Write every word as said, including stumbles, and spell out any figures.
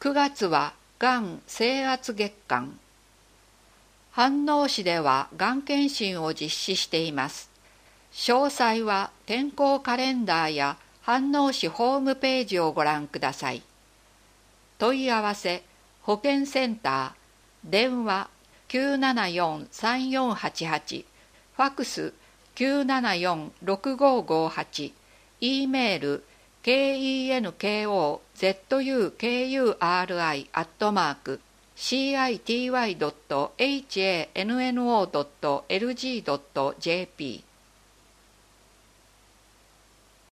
くがつはがん征圧月間。飯能市ではがん検診を実施しています。詳細は健康カレンダーや飯能市ホームページをご覧ください。問い合わせ保健センター、電話 きゅうななよんさんよんはちはち、ファクス きゅうななよんろくごごはち、E メール ケンコズクアットマーク シーアイティーワイドットエイチエーエヌエヌオードットエルジードットジェーピー